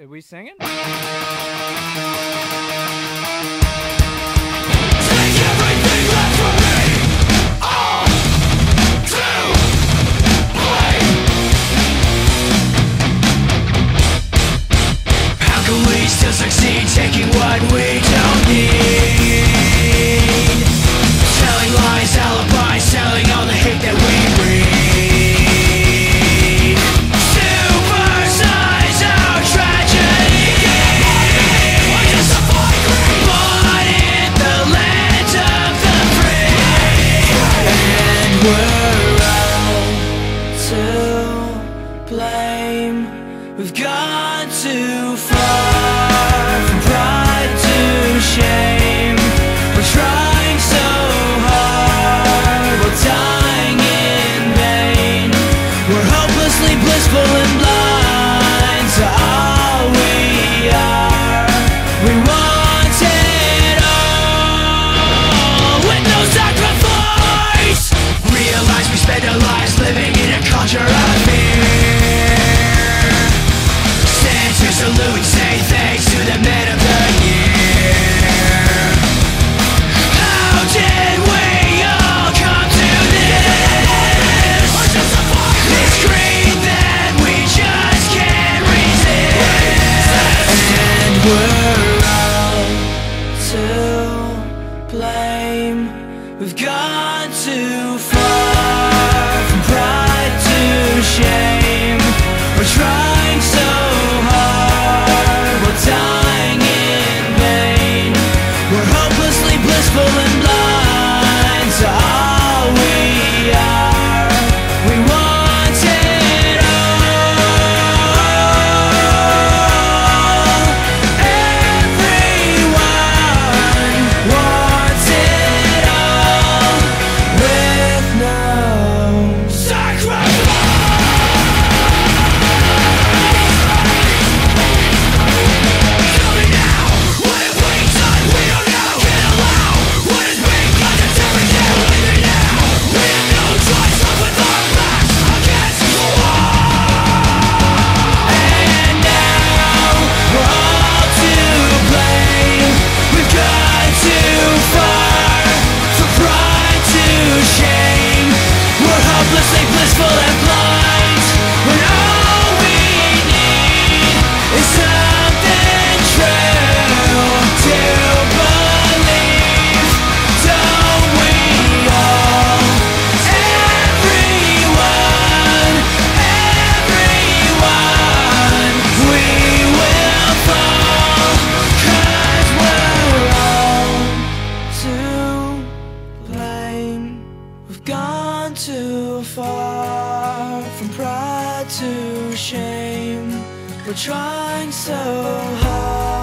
Are we singing? Take everything left from me, all to blame. How can we still succeed taking what we don't need? Telling lies, alibis, selling all the hate that we breed. Supersize our tragedy. We're justified greed, born in the land of the free, and we're all to blame. We've gone too far from pride to shame. We're trying so hard, we're dying in vain. We're hopelessly blissful and blind to all we are. We want it all with no sacrifice. Realize we spend our lives living in a culture of fear. Stand to salute, say thanks to the men of the year. How did we all come to this? This greed that we just can't resist. And we're all to blame. We've gone too far from pride to shame. We're trying so hard, we're dying in vain. We're hopelessly blissful and blind to all we are. We want it all. Everyone wants it all with no sacrifice. Tell me now, what have we done? We don't know. Can't allow what has been done to every day. Leave it now. We have no choice but with our backs against the wall. And now we're all to blame. We've gone too far from pride to shame. We're hopelessly blissful and blind when all we need is something true to believe. Don't we all? Everyone, we will fall, 'cause we're all to blame. We've gone too far from pride to shame. We're trying so hard.